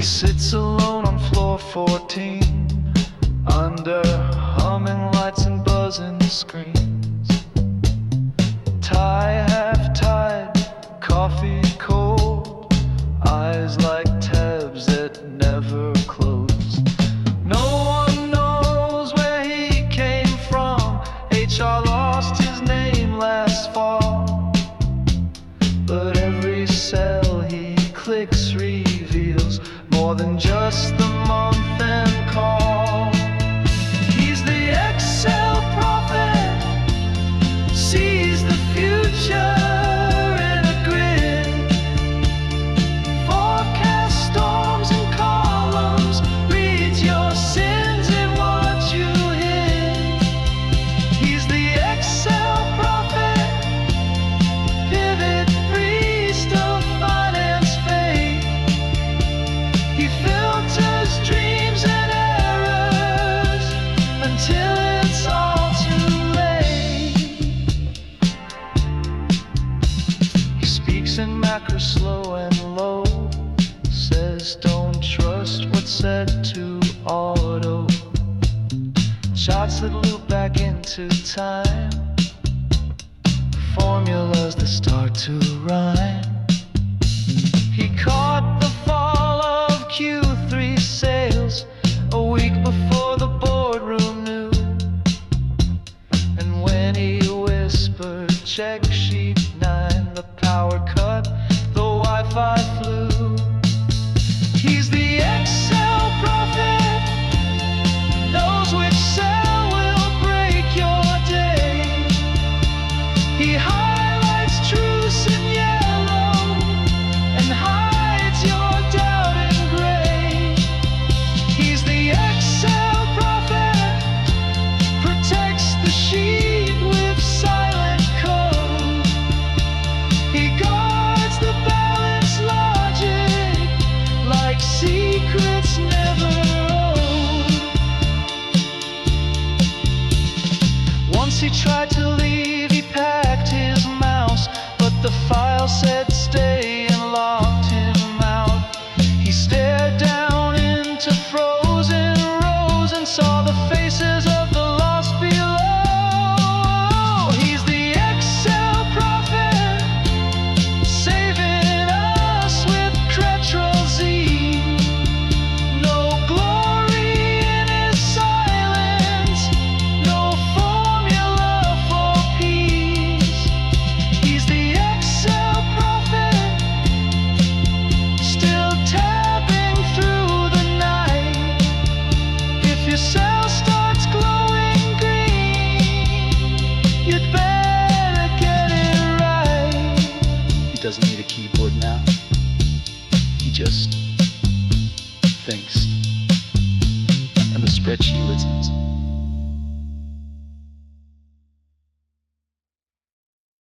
sits alone on floor 14, under humming lights and buzzing screens. Tie half tied, coffee cold, eyes like tabs that never close. No one knows where he came from. HR lost his name last fall, but every cell he clicks reveals more than just the month and call. He's the Excel prophet, sees the future in a grid, forecast storms and columns, reads your sins in what you hid. He's the Excel prophet, pivot priest of finance faith. He filters dreams and errors until it's all too late. He speaks in macro slow and low, says don't trust what's said to auto. Shots that loop back into time, formulas that start to rhyme. He caught the fall of Q3 sales a week before the boardroom knew, and when he whispered check sheet 9, the power cut, the Wi-Fi flew. He's the Excel prophet, knows which cell will break your day. He highlights truce in yellow and hides your doubt in gray. He's the Excel prophet, protects the sheet with silent code. He guards the balance logic like secrets never owed. Once he tried to leave, he packed his mouse, but the file said stay and locked him out. He stared down into frozen rows and saw the faces of the lost below. He's the Excel prophet, saving us with Ctrl Z. No glory in his silence, no formula for peace. He's the Excel prophet, still tabbing through the night. If your cell starts glowing green, you'd better get it right. He doesn't need a keyboard now, he just thinks. And the spreadsheet was